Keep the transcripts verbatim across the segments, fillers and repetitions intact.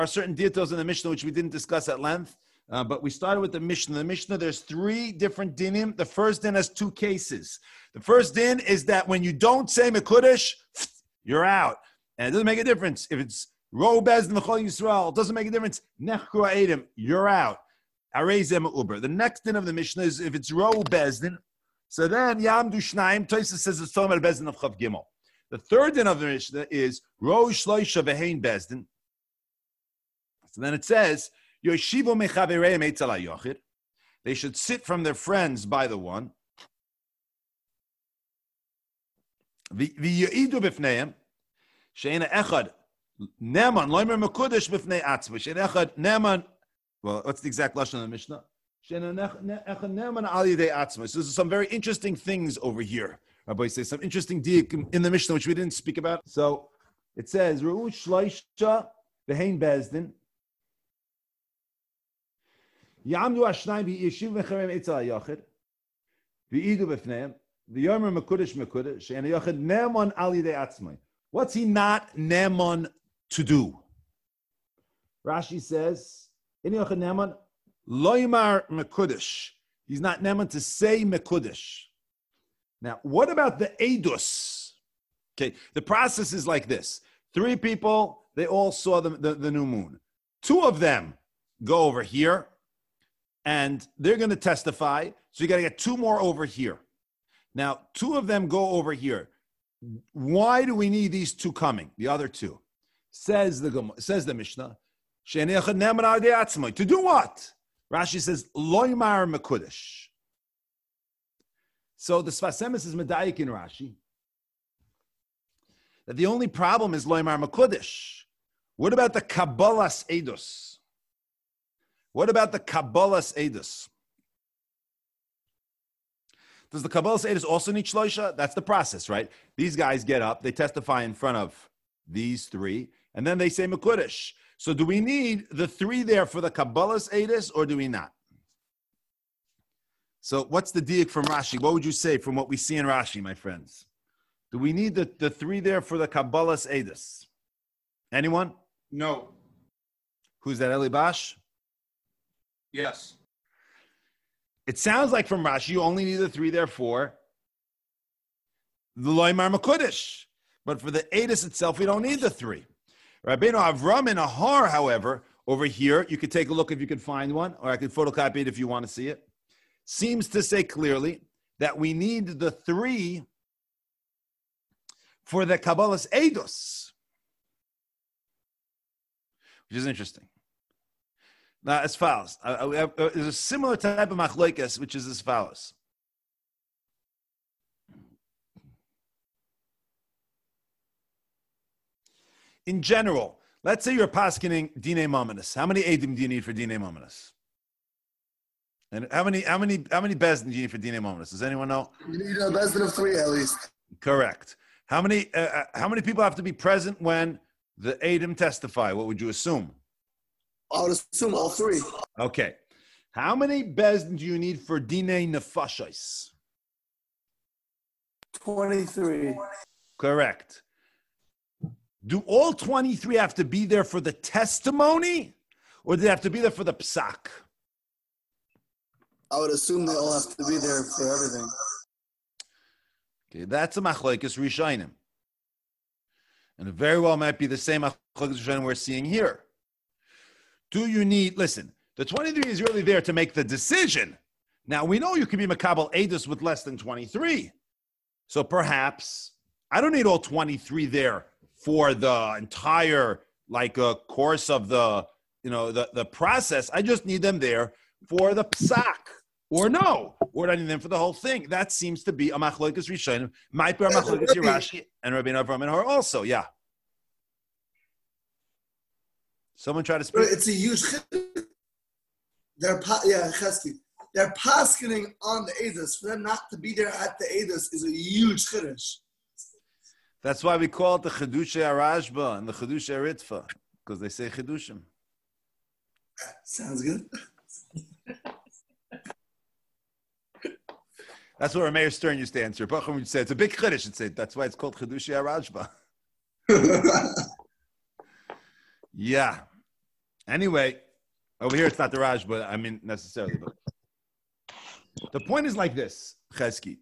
are certain details in the Mishnah which we didn't discuss at length, uh, but we started with the Mishnah. The Mishnah, there's three different dinim. The first din has two cases. The first din is that when you don't say Mekudesh, you're out. And it doesn't make a difference. If it's Ro Bezdin V'chol Yisrael, it doesn't make a difference. Nechkru Eidim, you're out. Arei Zeh Me'uber. The next din of the Mishnah is if it's Ro Bezdin, so then Yamdu Shnaim, Tosfos says it's talking about Bezdin of Chav Gimel. The third din of the Mishnah is Ro Shloisha V'hein Bezdin. So then it says, Yoshivu Mechavereim Eitzel HaYochid. They should sit from their friends by the one. V'yi'idu b'fneihem, she'ena echad neman loimer mekudesh b'fnei atzma. She'ena echad neman, well, what's the exact lashon of the Mishnah? She'ena echad neman al yidei atzma. So there's some very interesting things over here. Rabbi says some interesting diak in the Mishnah which we didn't speak about. So it says, Re'u shloisha v'hein bezdin. Yamdu Ashnai v'yishiv v'cherem etzel ha'yachid v'idu b'fneihem v'yomer mekudesh mekudesh and ha'yachid ne'emon al yidei atzmai. What's he not ne'emon to do? Rashi says, in yachid ne'emon loymar mekudesh. He's not ne'emon to say mekudesh. Now, what about the edus? Okay, the process is like this: three people, they all saw the, the, the new moon. Two of them go over here. And they're going to testify. So you got to get two more over here. Now, two of them go over here. Why do we need these two coming? The other two. Says the says the Mishnah. To do what? Rashi says, Loymar Mekudesh. So the Sfas Emes is medayik in Rashi. That the only problem is Loymar Mekudesh. What about the Kabbalas Eidos? What about the Kabbalas Eidos? Does the Kabbalas Eidos also need shloisha? That's the process, right? These guys get up, they testify in front of these three, and then they say Mekudesh. So do we need the three there for the Kabbalas Eidos, or do we not? So what's the diak from Rashi? What would you say from what we see in Rashi, my friends? Do we need the, the three there for the Kabbalas Eidos? Anyone? No. Who's that, Eli Bash? Yes. It sounds like from Rashi, you only need the three there for the Loymar Mekudesh. But for the Eidos itself, we don't need the three. Rabbeinu Avram in Ahar, however, over here, you could take a look if you could find one, or I could photocopy it if you want to see it, seems to say clearly that we need the three for the Kabbalas Eidos, which is interesting. Now, as follows. Uh, uh, uh, there's a similar type of machlokes, which is as follows. In general, let's say you're paskening Dinei Mamonos. How many Eidim do you need for Dinei Mamonos? And how many, how many, how many Bezdin do you need for Dinei Mamonos? Does anyone know? You need a Bezdin of three at least. Correct. How many, uh, how many people have to be present when the Eidim testify? What would you assume? I would assume all three. Okay. How many Bezdin do you need for Dinei Nefashos? twenty-three. Correct. Do all twenty-three have to be there for the testimony, or do they have to be there for the psak? I would assume they all have to be there for everything. Okay, that's a machlokes rishonim. And it very well might be the same machlokes rishonim we're seeing here. Do you need, listen, the twenty-three is really there to make the decision. Now, we know you can be Makabal Eidos with less than twenty-three. So perhaps I don't need all twenty-three there for the entire, like, uh, course of the, you know, the, the process. I just need them there for the psak. Or no, or I need them for the whole thing. That seems to be a machlokes rishonim. Might be a machlokes Rashi and Rabbeinu Avram and Har also, yeah. Someone try to speak. It's a huge. They're pa- yeah, Chesky. They're paskening on the Eidos. For them not to be there at the Eidos is a huge chiddush. That's why we call it the Chedushay Arashba and the Chedushay Ritfa, because they say Chedushim. Sounds good. That's what Rameir Stern used to answer. Bacham would say it's a big chiddush. It'd say that's why it's called Chedushay Arashba. Yeah. Anyway, over here it's not the Raj, but I mean necessarily. But the point is like this, Chesky.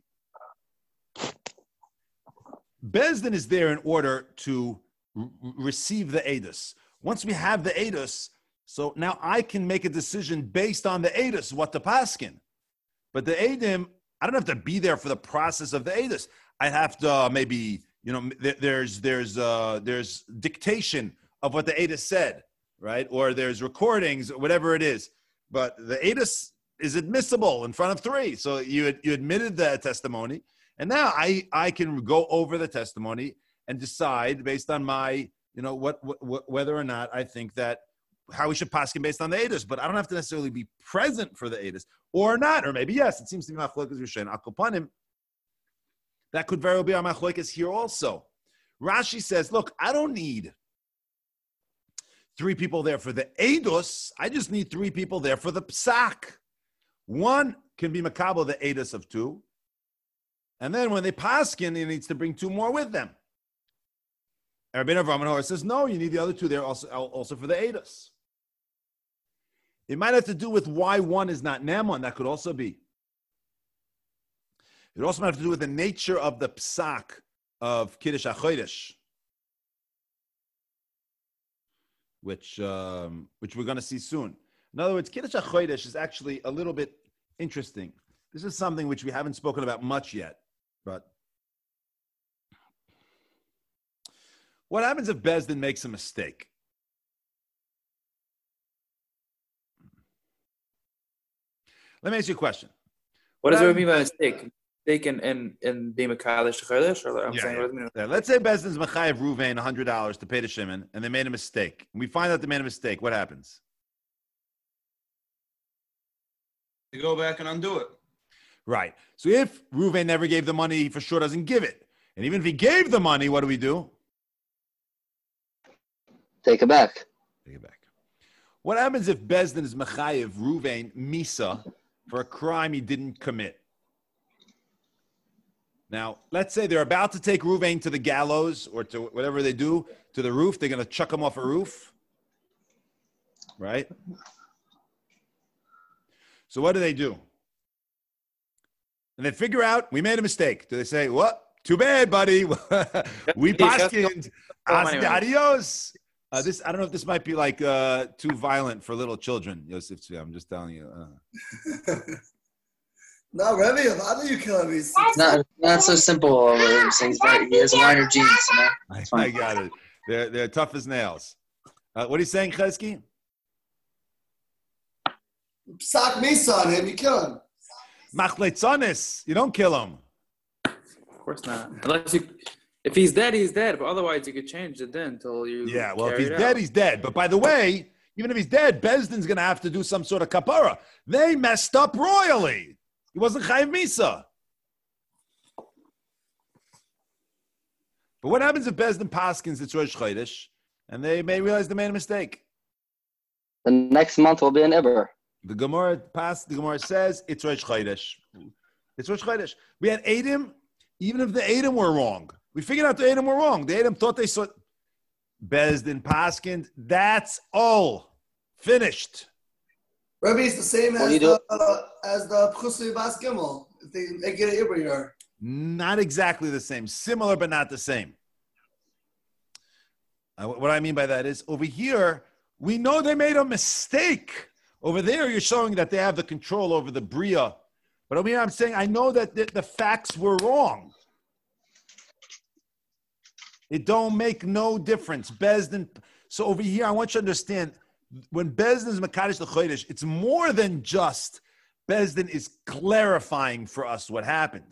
Bezdin is there in order to r- receive the edus. Once we have the edus, so now I can make a decision based on the edus, what to paskin. But the edim, I don't have to be there for the process of the edus. I have to uh, maybe, you know, th- there's there's uh, there's dictation of what the edus said, right? Or there's recordings, whatever it is. But the edus is admissible in front of three. So you you admitted the testimony. And now I, I can go over the testimony and decide based on my, you know, what, what whether or not I think that how we should paskin based on the edus. But I don't have to necessarily be present for the edus or not, or maybe yes. It seems to be machlokas Rishayin akopanim. That could very well be our machlokas here also. Rashi says, look, I don't need three people there for the edus. I just need three people there for the psak. One can be makabel the edus of two. And then when they paskin, he needs to bring two more with them. Rabbeinu Avraham Nahor says, no, you need the other two there also, also for the edus. It might have to do with why one is not Naaman. That could also be. It also might have to do with the nature of the psak of Kiddush HaChodesh, which, um, which we're going to see soon. In other words, Kiddush HaChodesh is actually a little bit interesting. This is something which we haven't spoken about much yet. But what happens if Bezdin makes a mistake? Let me ask you a question. What, what does it mean by mistake? Mistake in in, in being Makalish Chodesh? Or I'm yeah, saying, yeah. What does it mean? Yeah, let's say Bezdin's Machayev Ruvain one hundred dollars to pay to Shimon, and they made a mistake. We find out they made a mistake. What happens? You go back and undo it. Right. So if Ruvain never gave the money, he for sure doesn't give it. And even if he gave the money, what do we do? Take it back. Take it back. What happens if Bezdin is Machayev Ruvain Misa for a crime he didn't commit? Now, let's say they're about to take Ruvain to the gallows or to whatever they do, to the roof. They're going to chuck him off a roof. Right? So what do they do? And they figure out, we made a mistake. Do they say, what? Too bad, buddy. We paskined. Adios. Uh, this, I don't know if this might be like uh, too violent for little children, Yosef Tzvi. I'm just telling you. Uh. No, Rebbe, how do you kill him? He's not, not so simple. He has minor genes, you know? I, I got it. They're, they're tough as nails. Uh, what are you saying, Chesky? Psak Misa on him, you kill him. Machletzonis, you don't kill him. Of course not. Unless you, if he's dead, he's dead. But otherwise, you could change it then until you. Yeah, well, if he's it dead, out. he's dead. But by the way, even if he's dead, Bezdin's going to have to do some sort of kapara. They messed up royally. He wasn't Chayiv Misa. But what happens if Bezdin paskins it's Rosh Chodesh and they may realize they made a mistake? The next month will be an Iber. The Gemara pass. The Gemara says it's Rosh Chodesh. It's Rosh Chodesh. We had Edom, even if the Edom were wrong. We figured out the Edom were wrong. The Edom thought they saw Bezdin paskind. That's all finished. Rebbe is the same What as do you the, do? uh, as the Pchusli Bas Gimel. If they, they get an Iber here. Not exactly the same. Similar, but not the same. Uh, what I mean by that is, over here, we know they made a mistake. Over there, you're showing that they have the control over the Bria. But over here, I'm saying, I know that the, the facts were wrong. It don't make no difference. Bezdin. So over here, I want you to understand, when Bezdin is Makadosh L'Chodesh, it's more than just Bezdin is clarifying for us what happened.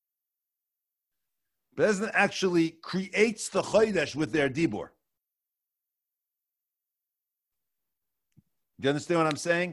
Bezdin actually creates the Chodesh with their Dibur. Do you understand what I'm saying?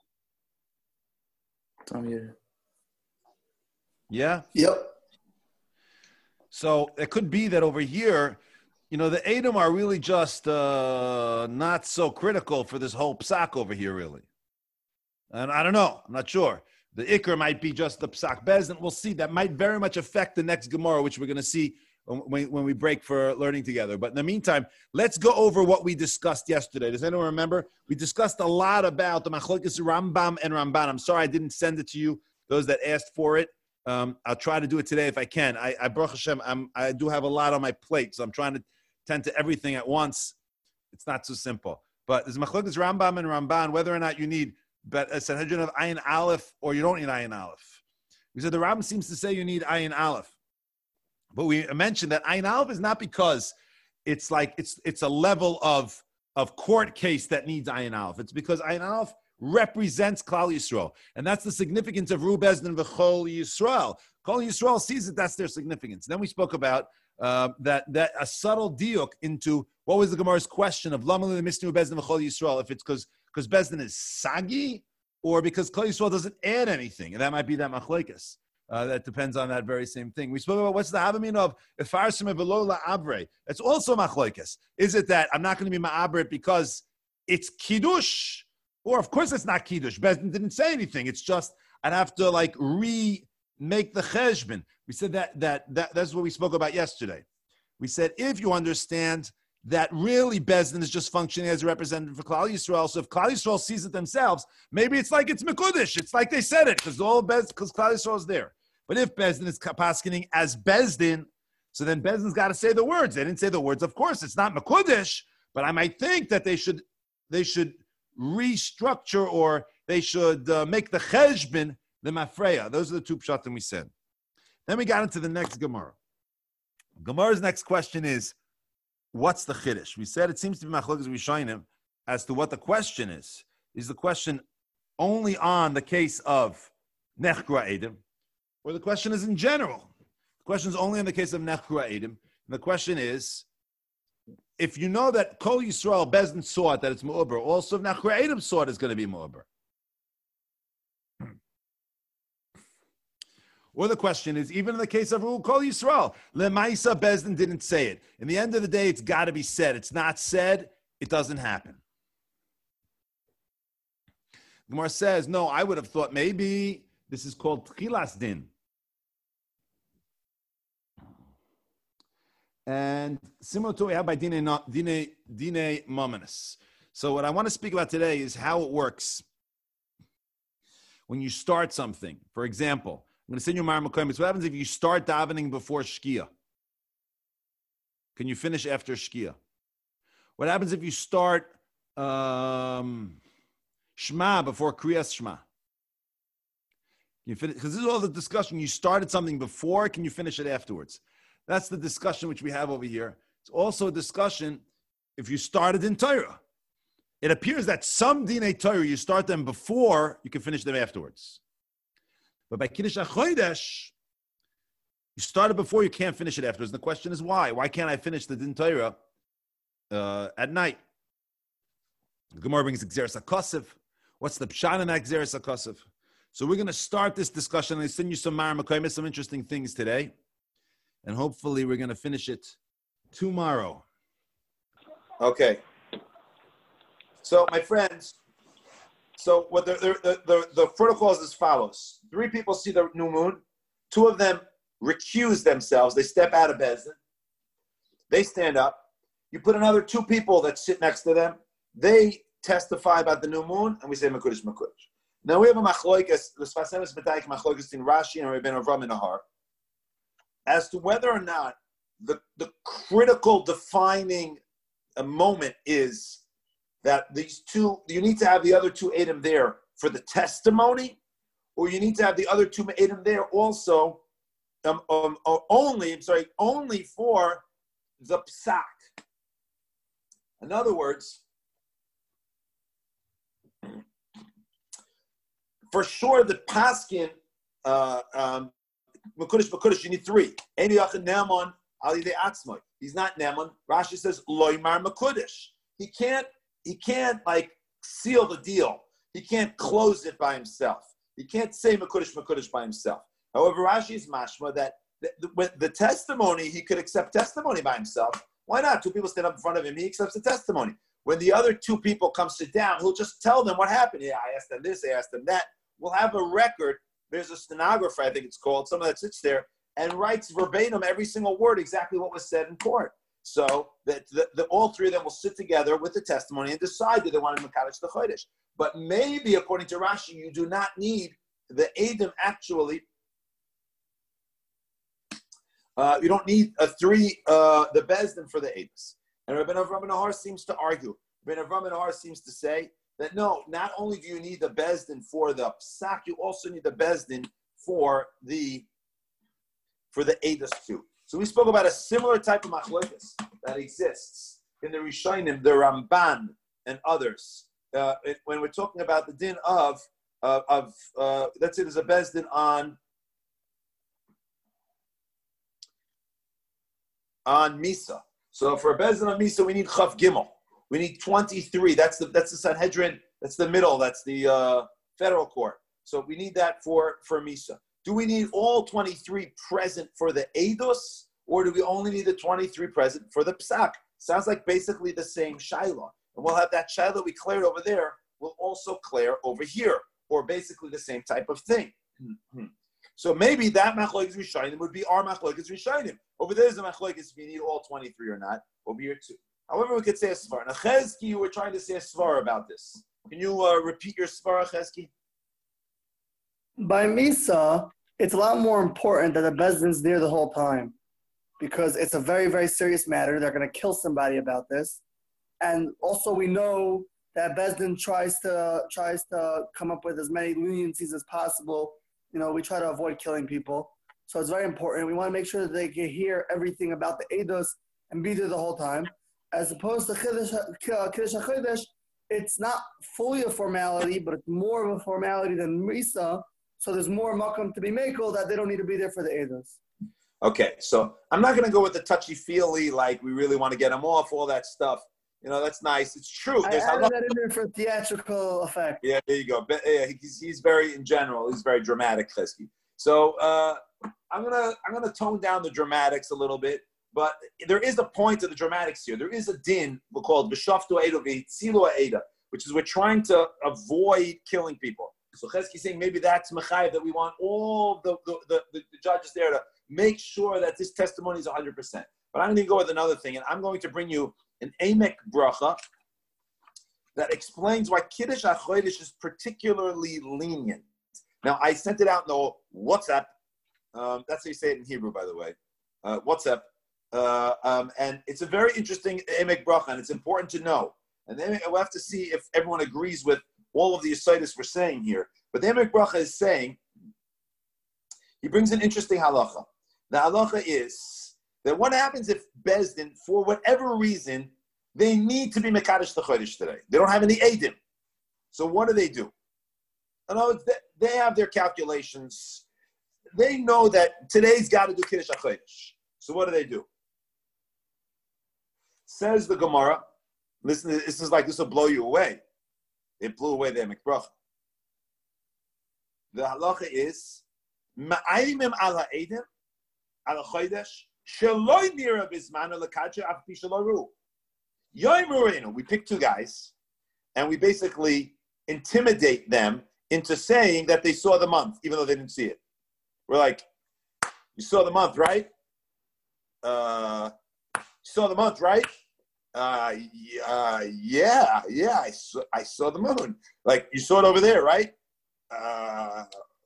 Yeah? Yep. So it could be that over here, you know, the Edom are really just uh, not so critical for this whole psak over here, really. And I don't know. I'm not sure. The Iker might be just the psak Bezdin. We'll see. That might very much affect the next Gemara, which we're going to see when, when we break for learning together. But in the meantime, let's go over what we discussed yesterday. Does anyone remember? We discussed a lot about the Machlokes Rambam and Ramban. I'm sorry I didn't send it to you, those that asked for it. Um, I'll try to do it today if I can. I, I Baruch Hashem, I'm, I do have a lot on my plate, so I'm trying to tend to everything at once. It's not so simple. But there's Machlokes Rambam and Ramban, whether or not you need a Sanhedrin of Ayin Aleph or you don't need Ayin Aleph. We said the Rambam seems to say you need Ayin Aleph. But we mentioned that Ayin Aleph is not because it's like it's it's a level of, of court case that needs Ayin Aleph. It's because Ayin Aleph represents Klal Yisrael. And that's the significance of Ru Bezdin V'chol Yisrael. Klal Yisrael sees that that's their significance. Then we spoke about uh, that that a subtle diuk into what was the Gemara's question of Lama Misnu Bezdin V'chol Yisrael, if it's because because Bezdin is Sagi or because Klal Yisrael doesn't add anything. And that might be that Machlekes. Uh, that depends on that very same thing. We spoke about what's the Havamina of Efarsim V'lo La'abre. That's also Machlekes. Is it that I'm not going to be Ma'abre because it's Kiddush? Or of course it's not Kiddush. Bezdin didn't say anything. It's just I'd have to like remake the Cheshbon. We said that, that that that's what we spoke about yesterday. We said if you understand that really Bezdin is just functioning as a representative for Klal Yisrael. So if Klal Yisrael sees it themselves, maybe it's like it's Mekudesh. It's like they said it because all Bezdin, because Klal Yisrael is there. But if Bezdin is paskening as Bezdin, so then Bezdin's got to say the words. They didn't say the words. Of course, it's not Mekudesh, but I might think that they should they should restructure or they should uh, make the Cheshbon the Mafreya. Those are the two pshatim we said. Then we got into the next Gemara. Gemara's next question is, what's the Chiddush? We said it seems to be Machlokes Rishonim as to what the question is. Is the question only on the case of Nechra Edom, or the question is in general? The question is only in the case of Nechra Edom. And the question is, if you know that Kol Yisrael Bezdin saw it, that it's Mu'uber, also if Nechra Edom saw it, it's going to be Mu'uber. Or the question is, even in the case of Kol Yisrael, Lemaisa Bezdin didn't say it. In the end of the day, it's got to be said. It's not said, it doesn't happen. Gemara says, no, I would have thought maybe this is called Tchilas Din. And similar to what we have by Dine, Dine, Dine Mominus. So what I want to speak about today is how it works when you start something. For example, I'm going to send you Mar Makoyim. What happens if you start davening before Shkia? Can you finish after Shkia? What happens if you start um, Shema before Kriyas Shema? You finish, because this is all the discussion. You started something before, can you finish it afterwards? That's the discussion which we have over here. It's also a discussion if you started in Torah. It appears that some Dinei Torah, you start them before, you can finish them afterwards. But by Kiddush HaChodesh, you started before, you can't finish it afterwards. And the question is why? Why can't I finish the Din Torah uh, at night? The Gemara brings Gzeres HaKosev. What's the pshat in that Gzeres HaKosev? So we're going to start this discussion. I send you some Mar Makoyim, some interesting things today. And hopefully we're going to finish it tomorrow. Okay. So, my friends, so what the, the, the, the protocol is as follows. Three people see the new moon. Two of them recuse themselves. They step out of Bezdin. They stand up. You put another two people that sit next to them. They testify about the new moon, and we say Mekudesh, Mekudesh. Now we have a Machlokes, the Sfas Emes B'Taik Machlokes in Rashi and Rebbeinu Avram in Nahar, as to whether or not the, the critical defining a moment is that these two, you need to have the other two Edom there for the testimony, or you need to have the other two Edom there also, um, um, only, I'm sorry, only for the psak. In other words, for sure the paskin, uh, um, Mekudesh, Mekudesh, you need three. Ein yachid ne'eman al yidei atzmai. He's not ne'eman. Rashi says loymar Mekudesh. He can't. He can't like seal the deal. He can't close it by himself. He can't say Mekudesh, Mekudesh by himself. However, Rashi is mashma that the, the, the testimony, he could accept testimony by himself. Why not? Two people stand up in front of him. He accepts the testimony. When the other two people come sit down, he'll just tell them what happened. Yeah, I asked them this. I asked them that. We'll have a record. There's a stenographer, I think it's called, someone that sits there, and writes verbatim every single word, exactly what was said in court. So that the, the, all three of them will sit together with the testimony and decide that they want to mekadosh the chodesh. But maybe, according to Rashi, you do not need the Edom actually. Uh, you don't need a three, uh, the Bezdin for the Eidos. And Rabbi Avram Nahar seems to argue. Rabbi Avram Nahar seems to say that no, not only do you need the Bezdin for the Psak, you also need the Bezdin for the for the Eidos too. So we spoke about a similar type of machlokes that exists in the Rishonim, the Ramban, and others. Uh, it, when we're talking about the din of uh, of uh, let's say there's a Bezdin on on Misa. So for a Bezdin on Misa, we need Chav Gimel. We need twenty-three. That's the that's the Sanhedrin. That's the middle. That's the uh, federal court. So we need that for, for Misa. Do we need all twenty-three present for the Eidos, or do we only need the twenty-three present for the Psak? Sounds like basically the same Shiloh. And we'll have that Shiloh we cleared over there, we'll also clear over here, or basically the same type of thing. Mm-hmm. So maybe that Machlokes Rishonim would be our Machlokes Rishonim. Over there is a Machlokes if you need all twenty-three or not, over here too. However, we could say a Svar. Now, Chezki, you were trying to say a Svar about this. Can you uh, repeat your Svar, Chezki? By Misa, it's a lot more important that the Bezdin's there the whole time, because it's a very, very serious matter. They're going to kill somebody about this. And also we know that Bezdin tries to tries to come up with as many leniencies as possible. You know, we try to avoid killing people. So it's very important. We want to make sure that they can hear everything about the Eidos and be there the whole time. As opposed to Kiddush HaChodesh, it's not fully a formality, but it's more of a formality than Misa. So there's more makom to be makel that they don't need to be there for the Eidos. Okay, so I'm not going to go with the touchy-feely, like we really want to get them off, all that stuff. You know, that's nice. It's true. I There's added lot- that in there for theatrical effect. Yeah, there you go. But, yeah, he's, he's very, in general, he's very dramatic, Chesky. So uh, I'm gonna I'm gonna tone down the dramatics a little bit, but there is a point to the dramatics here. There is a din called b'shaftu eida v'hitzilu eida, which is we're trying to avoid killing people. So Chesky's saying maybe that's mechayev, that we want all the the, the, the judges there to make sure that this testimony is one hundred percent. But I'm going to go with another thing, and I'm going to bring you an Emek bracha that explains why Kiddush HaChodesh is particularly lenient. Now, I sent it out in the WhatsApp. Um, that's how you say it in Hebrew, by the way. Uh, WhatsApp. Uh, um, and it's a very interesting Emek bracha, and it's important to know. And then we'll have to see if everyone agrees with all of the Yesodis we're saying here. But the Emek bracha is saying, he brings an interesting halacha. The halacha is that what happens if Bezdin, for whatever reason, they need to be Mekadosh the Chodesh today. They don't have any Eidim. So what do they do? In other words, they have their calculations. They know that today's got to do Kiddush HaChodesh. So what do they do? Says the Gemara, listen, this is like, this will blow you away. It blew away the Emek bracha. The halacha is, Ma'ayimim ala Eidim, ala Chodesh, Sheloi nira bismanu l'kadja afpi shaloru. Yoimurinu, we pick two guys, and we basically intimidate them into saying that they saw the month, even though they didn't see it. We're like, you saw the month, right? Uh, you saw the month, right? Uh, uh, yeah, yeah, I saw, I saw the moon. Like, you saw it over there, right? Uh,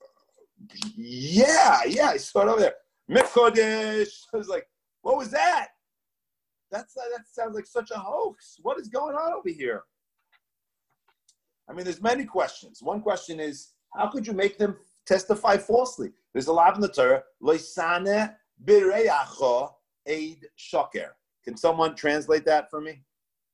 yeah, yeah, I saw it over there. Mikodesh. I was like, what was that? That's that sounds like such a hoax. What is going on over here? I mean, there's many questions. One question is, how could you make them testify falsely? There's a lot in the Torah. Loisane bireyacho eid shoker. Can someone translate that for me?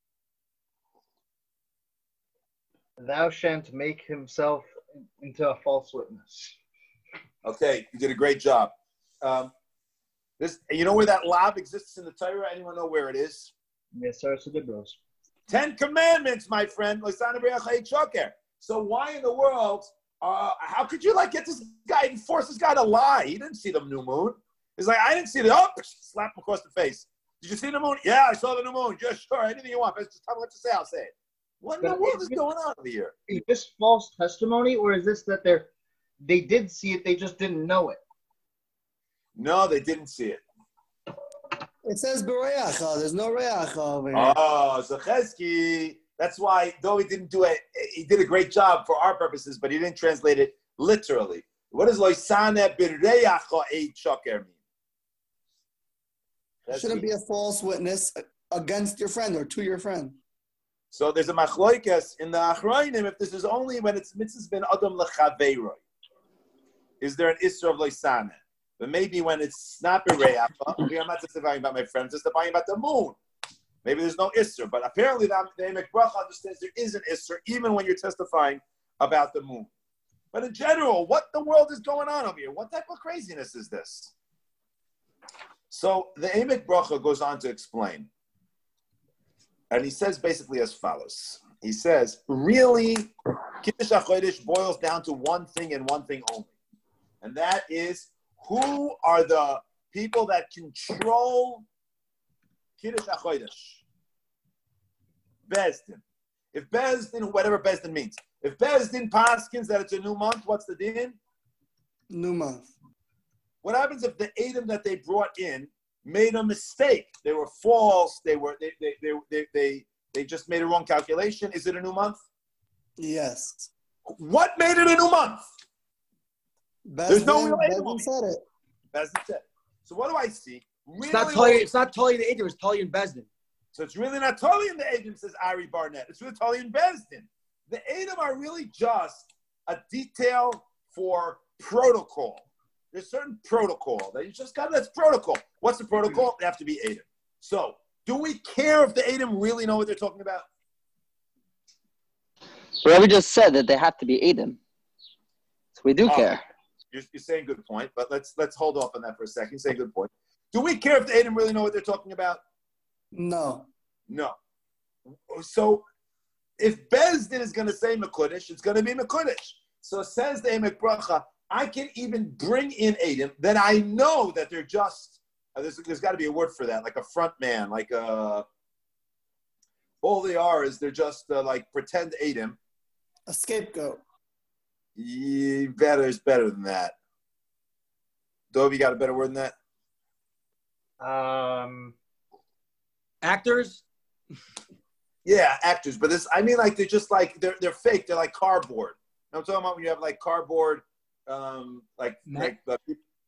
Thou shan't make himself into a false witness. Okay, you did a great job. Um, this, you know where that lav exists in the Torah? Anyone know where it is? Yes, sir. So good, bros. Ten Commandments, my friend. So why in the world, uh, how could you like get this guy and force this guy to lie? He didn't see the new moon. He's like, I didn't see the, oh, slap him across the face. Did you see the moon? Yeah, I saw the new moon. Yeah, sure, anything you want. But just tell me what to say, I'll say it. What in the world is going on over here? Is this false testimony, or is this that they're, they did see it, they just didn't know it? No, they didn't see it. It says Bereacha. There's no Reacha over here. Oh, so Chesky, that's why, though he didn't do it, he did a great job for our purposes, but he didn't translate it literally. What does Loisane Bereacha Eid Shoker mean? It shouldn't be a false witness against your friend or to your friend. So there's a machloikas in the Achrayim if this is only when it's mitzvahs ben adam lechaveiroi. Is there an isser of loisane? But maybe when it's not bereacha, I'm not just talking about my friends, just talking about the moon. Maybe there's no isser, but apparently the Emek Bracha understands there is an isser even when you're testifying about the moon. But in general, what the world is going on over here? What type of craziness is this? So the Emek Bracha goes on to explain. And he says basically as follows. He says, really, Kiddush HaChodesh boils down to one thing and one thing only. And that is, who are the people that control Kiddush HaChodesh? Bezdin. If Bezdin, whatever Bezdin means, if Bezdin paskins that it's a new month, what's the din? New month. What happens if the Edom that they brought in made a mistake? They were false. They were they they they they they, they just made a wrong calculation. Is it a new month? Yes. What made it a new month? Bezdin, There's no real Edom. Bezdin said it. Bezdin said. So what do I see? Really It's not Tully. It's not Tully in the Edom. It's Tully in Bezdin. So it's really not Tully in the Edom, says Ari Barnett. It's really Tully in Bezdin. The Edom are really just a detail for protocol. There's certain protocol that you just got. That's protocol. What's the protocol? They have to be Edom. So, do we care if the Edom really know what they're talking about? Well, we just said that they have to be Edom. So we do Oh, care. You're, you're saying good point, but let's let's hold off on that for a second. Say good point. Do we care if the Edom really know what they're talking about? No. No. So, if Bezdin is going to say Mekudesh, it's going to be Mekudesh. So says the Emek Bracha, I can even bring in Edom that I know that they're just, uh, there's, there's got to be a word for that, like a front man, like a, all they are is they're just uh, like pretend Edom. A scapegoat. Yeah, better is better than that. Dove, you got a better word than that? Um, Actors? Yeah, actors, but this, I mean, like, they're just like, they're they're fake, they're like cardboard. You know what I'm talking about when you have like cardboard, um, like, Ma- like uh,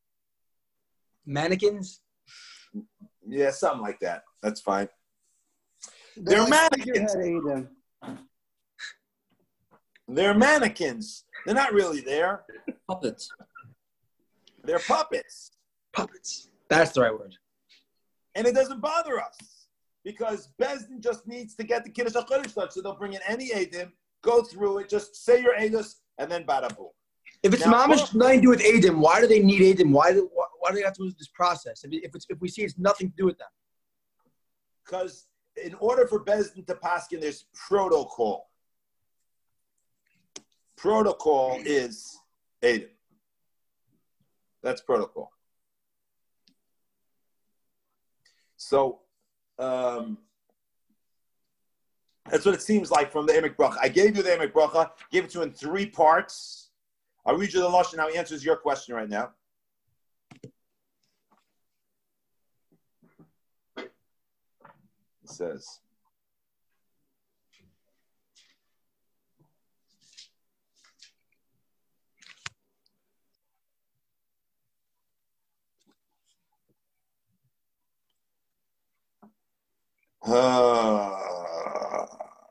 Mannequins? yeah, something like that. That's fine. They're, They're like mannequins. figurehead Edom. They're mannequins. They're not really there. Puppets. They're puppets. Puppets. That's the right word. And it doesn't bother us because Bezdin just needs to get the Kiddush HaChodesh done. So they'll bring in any Eidim, go through it, just say your Eidos, and then bada boom. If it's Now, mamish nothing to do with Edom, why do they need Edom? Why do why, why do they have to do this process? If, if it's if we see it's nothing to do with them. Because in order for Bezdin to paskin, there's protocol. Protocol is Eidim. That's protocol. So um, that's what it seems like from the Emek Bracha. I gave you the Emek Bracha, gave it to you in three parts. I'll read you the Lashon now. He answers your question right now. It says, uh,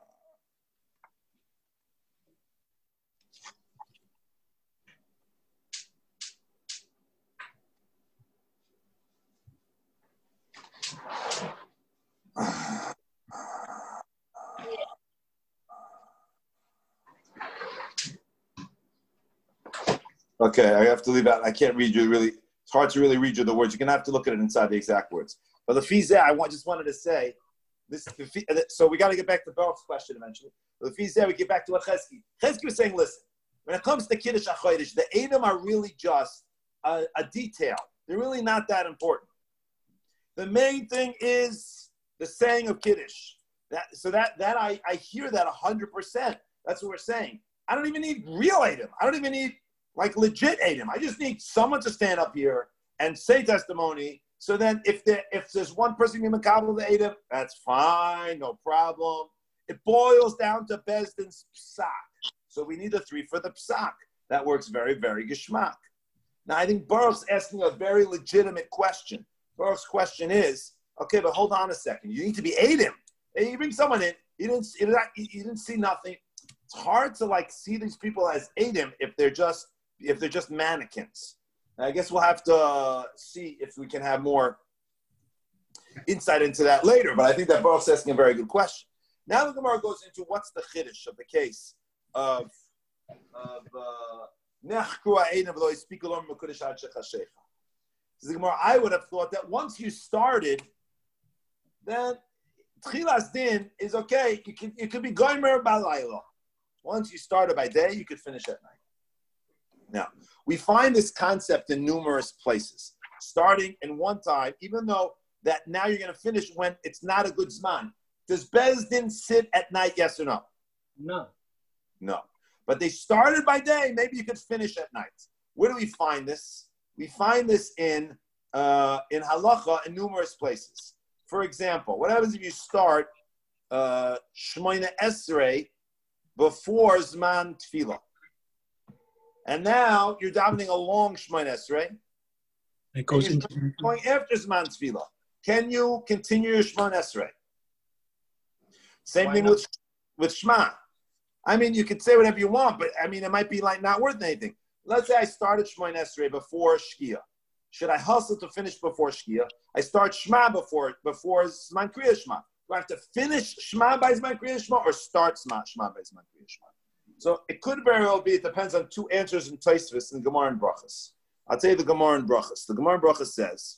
okay, I have to leave out. I can't read you really. It's hard to really read you the words. You're gonna have to look at it inside the exact words. But the fizeh, I want, just wanted to say this. So we got to get back to Baruch's question eventually. But the fizeh, we get back to what Chesky. Chesky was saying. Listen, when it comes to Kiddush HaChodesh, the Edom are really just a, a detail. They're really not that important. The main thing is the saying of Kiddush. That, so that that I, I hear that one hundred percent. That's what we're saying. I don't even need real Edom. I don't even need like legit Edom. I just need someone to stand up here and say testimony. So then if there if there's one person in Makabel the Edom, that's fine, no problem. It boils down to Bezdin's psak. So we need a three for the psak. That works very, very geschmack. Now I think Baruch's asking a very legitimate question. Baruch's question is, okay, but hold on a second. You need to be Edom. Hey, you bring someone in, you didn't, you didn't, you didn't see nothing. It's hard to like see these people as Edom if they're just if they're just mannequins. And I guess we'll have to uh, see if we can have more insight into that later. But I think that Baruch's asking a very good question. Now the Gemara goes into what's the chiddush of the case of of Nechkru Edom v'lo yispiku lo mekudesh ad shechashecha. The Gemara, I would have thought that once you started, then Tchilas Din is okay. You can, it could be Goymer Balayla. Once you started by day, you could finish at night. Now, we find this concept in numerous places. Starting in one time, even though that now you're going to finish when it's not a good Zman. Does Bezdin sit at night, yes or no? No. No. But they started by day, maybe you could finish at night. Where do we find this? We find this in uh, in halacha in numerous places. For example, what happens if you start uh, Shmoyne Esrei before Zman Tefillah? And now you're davening a long Shmoyne Esrei. It goes into going after Zman Tefillah. Can you continue your Shmoyne Esrei? Same Why thing not? with with Shema. I mean, you could say whatever you want, but I mean, it might be like not worth anything. Let's say I started Shmoyne Esrei before Shkia. Should I hustle to finish before Shkia? I start Shema before before Zman Kriya Shema. Do I have to finish Shema by Zman Kriya Shema or start Shema, Shema by Zman Kriya Shema? So it could very well be, it depends on two answers in Tosfos and Gemara and Brachas. I'll tell you the Gemara and Brachas. The Gemara and Brachas says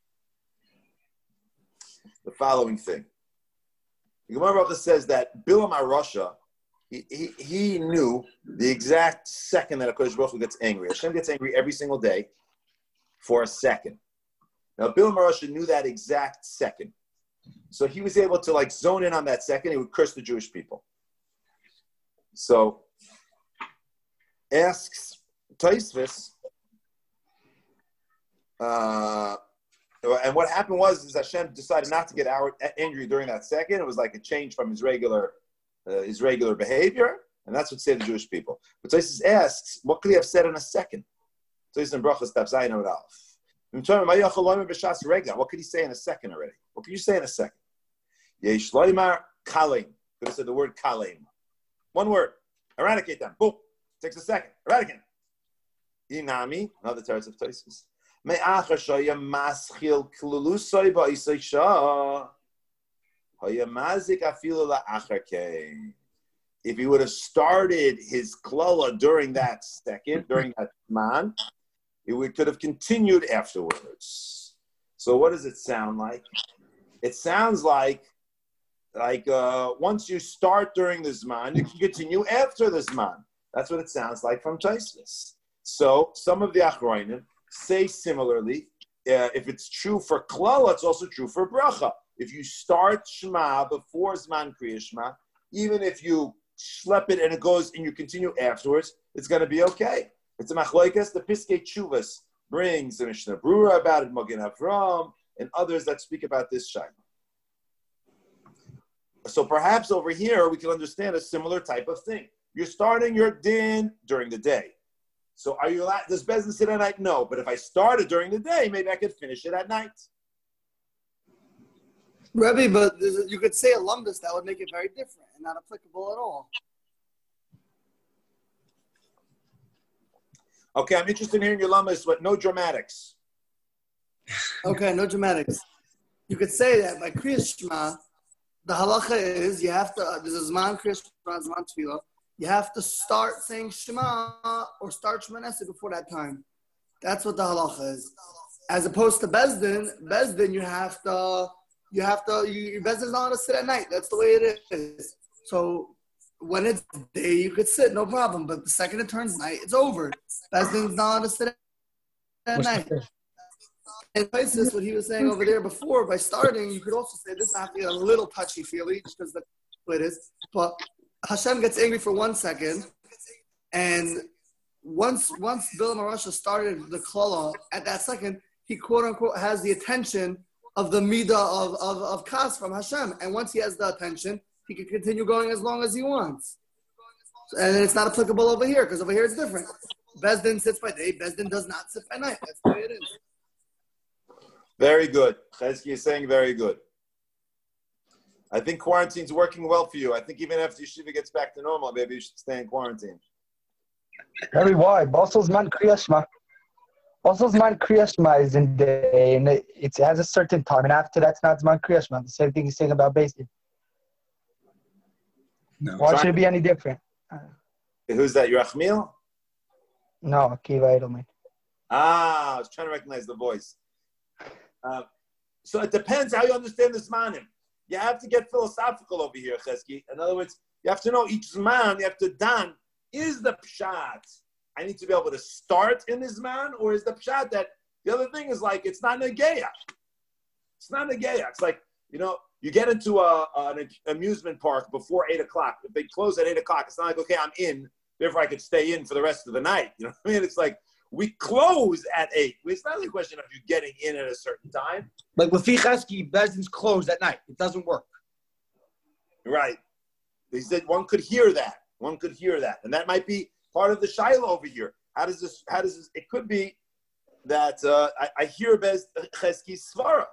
the following thing. The Gemara and Brachas says that Bilam HaRasha, he, he, he knew the exact second that HaKadosh Baruch Hu gets angry. Hashem gets angry every single day for a second. Now, Bilam HaRasha knew that exact second. So he was able to like zone in on that second. He would curse the Jewish people. So, asks Tosfos, uh, and what happened was is Hashem decided not to get angry during that second. It was like a change from his regular uh, his regular behavior, and that's what saved the Jewish people. But Tosfos asks, what could he have said in a second? Tosfos in Brachos Tav Zayin Amud Aleph. What could he say in a second already? What could you say in a second? Yesh loymar kalim. Could have said the word kalim. One word. Eradicate them. Boom. Takes a second. Eradicate them. Inami. Another terrace of Tosfos. Me'achar shoya maschil klulusoi ba'isoi shah. Hoya mazik afilu la'achar kei. If he would have started his klala during that second, during that man, it would, could have continued afterwards. So what does it sound like? It sounds like Like uh, once you start during the Zman, you can continue after the Zman. That's what it sounds like from Tosfos. So some of the Achronim say similarly, uh, if it's true for Klala, it's also true for Bracha. If you start Shema before Zman Kriya Shema, even if you schlep it and it goes and you continue afterwards, it's going to be okay. It's a Machloikas. The Piskei Tshuvas brings the Mishnah Brura about it, Magen Avram, and others that speak about this Shaila. So perhaps over here we can understand a similar type of thing. You're starting your din during the day. So are you allowed, does Bezdin sit at night? No. But if I started during the day, maybe I could finish it at night. Rebbe, but you could say a lumbus that would make it very different and not applicable at all. Okay, I'm interested in hearing your lumbus, but no dramatics. Okay, no dramatics. You could say that by Kriya Shema, the halacha is you have to, uh, there's a Zman Kriya Shema, Zman Tefillah, you have to start saying Shema or start Shema Esrei before that time. That's what the halacha is. As opposed to Bezdin, Bezdin you have to, you have to, you, Bezdin's not going to sit at night. That's the way it is. So when it's day, you could sit, no problem. But the second it turns night, it's over. Bezdin's not going to sit at What's night. that? In places, what he was saying over there before, by starting, you could also say this is a little touchy-feely, just because that's what it is. But Hashem gets angry for one second, and once once Bilam HaRasha started the klala, at that second, he quote unquote has the attention of the midah of, of, of kas from Hashem. And once he has the attention, he can continue going as long as he wants. And it's not applicable over here, because over here it's different. Bezdin sits by day, Bezdin does not sit by night. That's the way it is. Very good. Chesky is saying very good. I think quarantine's working well for you. I think even after yeshiva gets back to normal, maybe you should stay in quarantine. Very why? Basel's man kriyashma. Basel's man kriyashma is in day, and it, it has a certain time, and after that's not man kriyashma. The same thing he's saying about Bezdin. No. Why should it be any different? Uh, Who's that? Yerachmiel? No, Akiva Edelman. Ah, I was trying to recognize the voice. Uh, so it depends how you understand the zmanim. You have to get philosophical over here, Chesky. In other words, you have to know each zman, you have to dan. Is the pshat, I need to be able to start in this zman, or is the pshat that the other thing is like, it's not negeya. It's not negeya. It's like, you know, you get into a, an amusement park before eight o'clock. If they close at eight o'clock, it's not like, okay, I'm in, therefore I could stay in for the rest of the night. You know what I mean? It's like, we close at eight. It's not a question of you getting in at a certain time. Like with Chesky, Bezdin's closed at night. It doesn't work. Right. They said one could hear that. One could hear that. And that might be part of the shiloh over here. How does this, how does this, it could be that uh, I, I hear Bez Chesky's svara.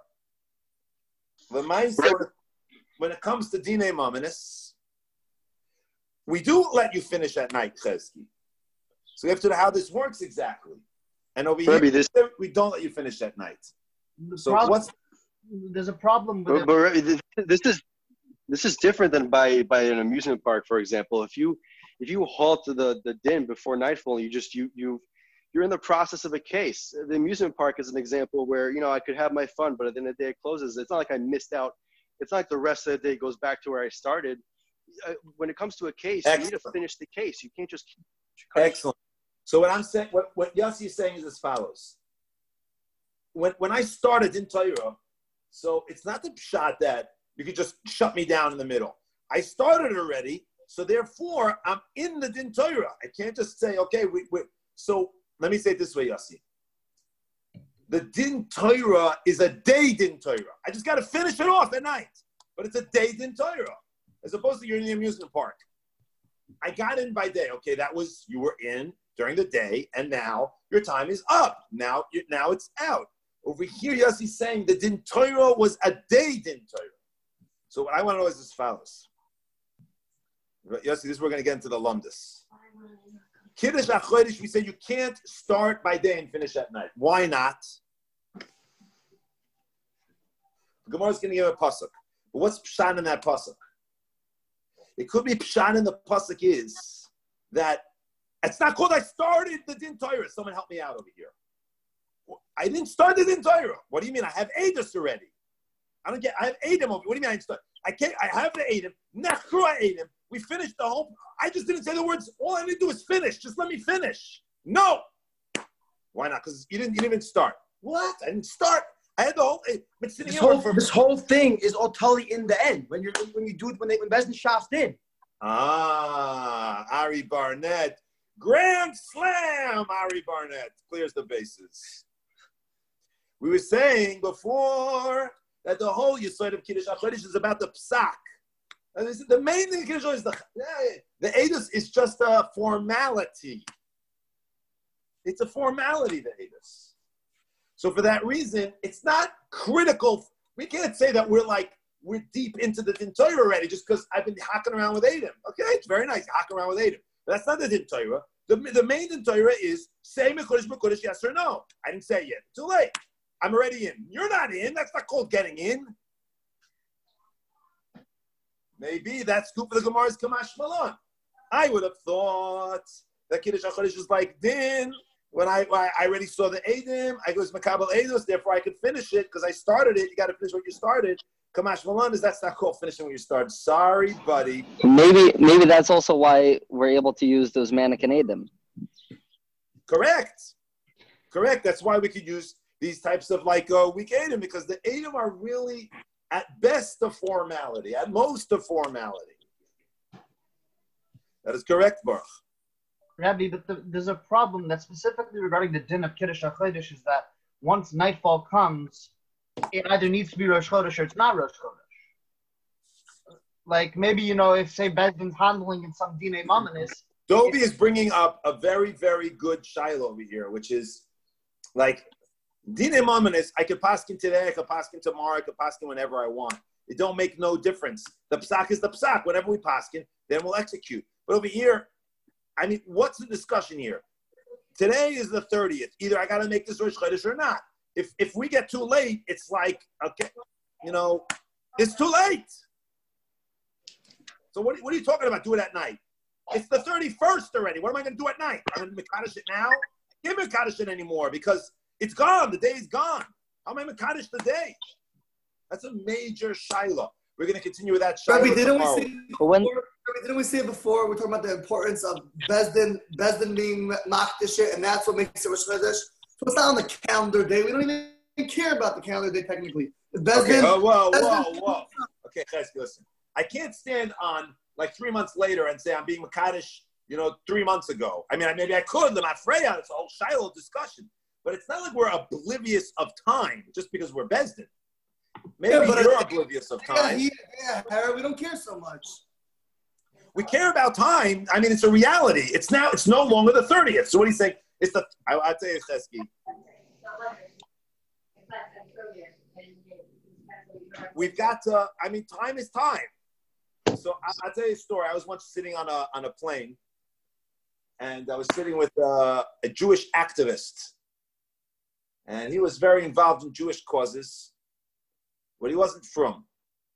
When it comes to Dinei Mamonis, we do let you finish at night, Chesky. So we have to know how this works exactly. And over Maybe here, this, we don't let you finish at night. The So problem- what's There's a problem with but, it. but this is this is different than by by an amusement park, for example. If you if you halt to the the din before nightfall, you just you you you're in the process of a case. The amusement park is an example where, you know, I could have my fun, but at the end of the day it closes. It's not like I missed out. It's not like the rest of the day goes back to where I started. Uh, when it comes to a case, you need to Excellent. finish the case. You can't just keep excellent? So what I'm saying, what, what Yossi is saying is as follows. When when I started in Torah, so it's not the pshat that you could just shut me down in the middle. I started already, so therefore I'm in the din Torah. I can't just say, okay, we, we so let me say it this way, Yossi. The din Torah is a day din Torah. I just got to finish it off at night, but it's a day din Torah, as opposed to you're in the amusement park. I got in by day. Okay, that was, you were in during the day, and now your time is up. Now, you, now it's out. Over here, Yossi's saying the din Torah was a day din Torah. So what I want to know is as follows. Yossi, this is we're going to get into the lumdus. Kiddush HaChodesh, we say you can't start by day and finish at night. Why not? The Gemara is going to give a pasuk. But what's pshat in that pasuk? It could be pshat in the pasuk is that it's not called I started the din Torah. Someone help me out over here. I didn't start the din Torah. What do you mean? I have Eidos already. I don't get. I have Eidim over. What do you mean I didn't start? I can't. I have the Eidim. Nechra Eidim. We finished the whole. I just didn't say the words. All I need to do is finish. Just let me finish. No. Why not? Because you didn't. You didn't even start. What? I didn't start. I had the whole. I've been sitting This here whole, for. this whole thing is all totally in the end when you're when you do it when they when Bezdin shafts in. Ah, Ari Barnett. Grand slam, Ari Barnett. Clears the bases. We were saying before that the whole Yesod of Kiddush HaChodesh is about the psak. And this is the main thing of Kiddush HaChodesh is the, the Eidos is just a formality. It's a formality, the Eidos. So for that reason, it's not critical. We can't say that we're like, we're deep into the Din Torah already just because I've been hacking around with Eidim. Okay, it's very nice, hacking around with Eidim. But that's not the Din Torah. The, the main Din Torah is say Mekudesh Mekudesh, yes or no. I didn't say it yet. Too late. I'm already in. You're not in. That's not called getting in. Maybe that's scoop of the Gemara's Kamash Malon. I would have thought that Kiddush HaChodesh is like din. When I I already saw the Eidim, I goes Makabel Eidos, therefore I could finish it because I started it. You got to finish what you started. Kamash Malon is that's not called finishing what you started. Sorry, buddy. Maybe maybe that's also why we're able to use those mannequin Eidim. Correct. Correct. That's why we could use these types of like uh, weak Eidim, because the Eidim are really, at best, a formality, at most, a formality. That is correct, Baruch. Rabbi, but the, there's a problem that's specifically regarding the din of Kiddush HaChodesh is that once nightfall comes, it either needs to be Rosh Chodesh or it's not Rosh Chodesh. Like maybe, you know, if say Bezdin's handling in some Dinei Mamanis. Dobi is bringing up a very, very good shiloh over here, which is like Dinei Mamanis. I could paskin today, I could paskin tomorrow, I could paskin whenever I want. It don't make no difference. The psak is the psak. Whenever we paskin, then we'll execute. But over here, I mean, what's the discussion here? Today is the thirtieth. Either I got to make this Rosh Chodesh or not. If if we get too late, it's like, okay, you know, it's too late. So what, what are you talking about? Do it at night. It's the thirty-first already. What am I going to do at night? I'm going to Mekadosh it now? I can't Mekadosh it anymore because it's gone. The day is gone. How am I Mekadosh the day? That's a major shiloh. We're going to continue with that shiloh Rabbi, didn't tomorrow. we see before, Rabbi, didn't we see it before? We're talking about the importance of Bezdin, Bezdin being makdish it, and that's what makes it Rosh Chodesh. So it's not on the calendar day. We don't even care about the calendar day technically. Bezdin, okay, oh, whoa, Bezdin, whoa, whoa. Okay, guys, listen. I can't stand on like three months later and say I'm being Mekadosh, you know, three months ago. I mean, maybe I could, the Mafreya, it's a whole Shiloh discussion. But it's not like we're oblivious of time just because we're Bezdin. Maybe yeah, but you're it, oblivious of yeah, time. he, yeah, Harry, we don't care so much. We care about time. I mean, it's a reality. It's now. It's no longer the thirtieth. So what do you say? It's the. I, I'll tell you, Chesky. We've got to. I mean, time is time. So I, I'll tell you a story. I was once sitting on a on a plane, and I was sitting with uh, a Jewish activist, and he was very involved in Jewish causes, but he wasn't from.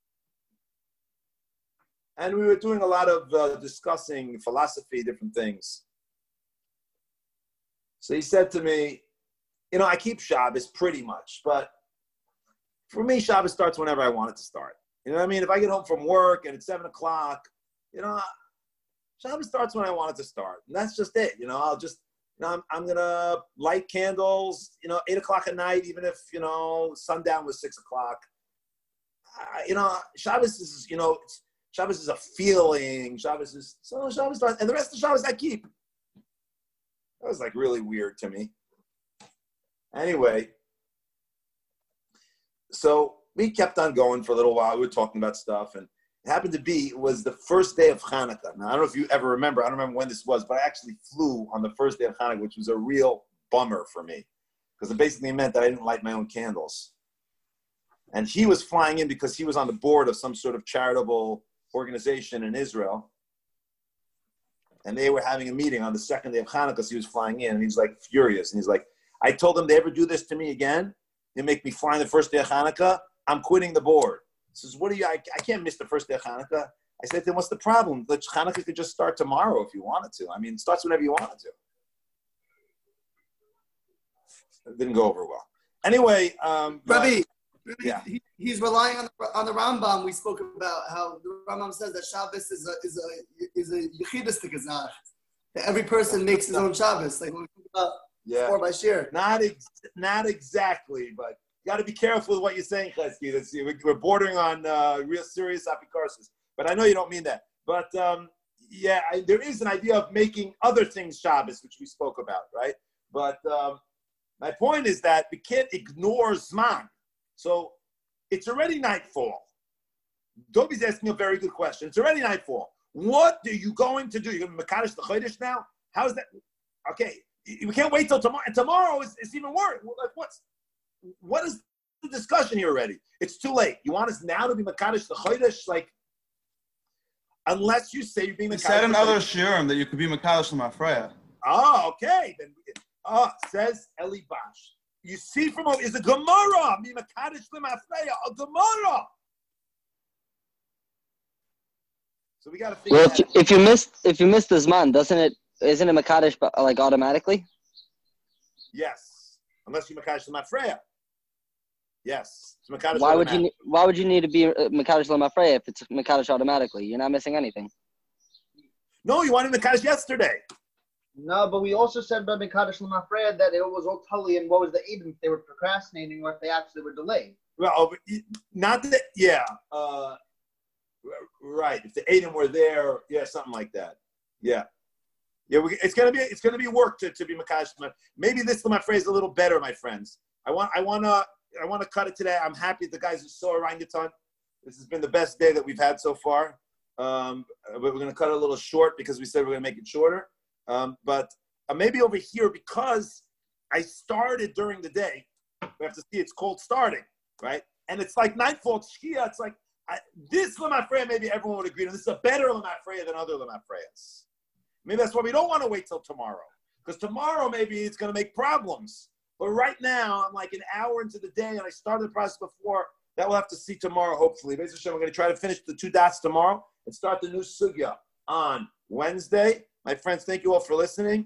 And we were doing a lot of uh, discussing philosophy, different things. So he said to me, you know, I keep Shabbos pretty much, but for me, Shabbos starts whenever I want it to start. You know what I mean? If I get home from work and it's seven o'clock, you know, Shabbos starts when I want it to start. And that's just it. You know, I'll just, you know, I'm, I'm going to light candles, you know, eight o'clock at night, even if, you know, sundown was six o'clock. I, you know, Shabbos is, you know, it's, Shabbos is a feeling. Shabbos is, so Shabbos starts, and the rest of Shabbos I keep. That was like really weird to me. Anyway, so we kept on going for a little while. We were talking about stuff, and it happened to be, it was the first day of Hanukkah. Now, I don't know if you ever remember, I don't remember when this was, but I actually flew on the first day of Hanukkah, which was a real bummer for me, because it basically meant that I didn't light my own candles. And he was flying in because he was on the board of some sort of charitable organization in Israel, and they were having a meeting on the second day of Hanukkah, so he was flying in, and he's like furious, and he's like, I told them they ever do this to me again, they make me fly on the first day of Hanukkah, I'm quitting the board. He says, what do you, I, I can't miss the first day of Hanukkah. I said, then what's the problem? Like, Hanukkah could just start tomorrow if you wanted to. I mean, it starts whenever you want it to. It didn't go over well. Anyway, um, Rabbi, but, yeah. he, he's relying on the, on the Rambam. We spoke about how the Rambam says that Shabbos is a is a is a yechidistic azach. That every person makes his own Shabbos. Like when we talk about yeah. four by shir. Not ex- not exactly, but you got to be careful with what you're saying, Chesky. Let's see, we're bordering on uh, real serious apikarsis. But I know you don't mean that. But um, yeah, I, there is an idea of making other things Shabbos, which we spoke about, right? But um, my point is that we can't ignore Zman. So it's already nightfall. Dobi's asking a very good question. It's already nightfall. What are you going to do? You're going to be Mekadosh the Chodesh now? How is that? Okay, we can't wait till tomorrow. And tomorrow is, is even worse. Like, what's what is the discussion here already? It's too late. You want us now to be Mekadosh the Chodesh? Like, unless you say you're being Mekadosh. He said in other shiurim that you could be Mekadosh L'Mafreya. Oh, okay. Then, oh, says Eli Bash. You see from over, is a Gemara. Be Mekadosh L'Mafreya, a Gemara. So we got to figure Well, that if you, out. if you missed if you missed the Zman, doesn't it? Isn't it Mekadosh like automatically? Yes, unless you Mekadosh L'Mafreya. Yes, it's Mekadosh Why would you? automatic. ne- Why would you need to be uh, Mekadosh L'Mafreya if it's Mekadosh automatically? You're not missing anything. No, you wanted Mekadosh yesterday. No, but we also said by Mekadosh L'Mafreya that it was all tully and what was the Eden if they were procrastinating or if they actually were delayed. Well, not that. Yeah, uh, right. If the Aiden were there, yeah, something like that. Yeah, yeah. We, it's gonna be it's gonna be work to, to be Mekadosh. Maybe this L'Mafreya is a little better, my friends. I want I want to I want to cut it today. I'm happy the guys who saw orangutan. This has been the best day that we've had so far. Um, but we're going to cut it a little short because we said we're going to make it shorter. Um, but uh, maybe over here, because I started during the day, we have to see it's called starting, right? And it's like nightfall, it's Shkia. It's like I, this Lamat Freya, maybe everyone would agree. This is a better Lamat Freya than other Lamat Freyas. Maybe that's why we don't want to wait till tomorrow. Because tomorrow maybe it's going to make problems. But right now, I'm like an hour into the day, and I started the process before. That we'll have to see tomorrow, hopefully. Basically, we're going to try to finish the two dots tomorrow and start the new sugya on Wednesday. My friends, thank you all for listening.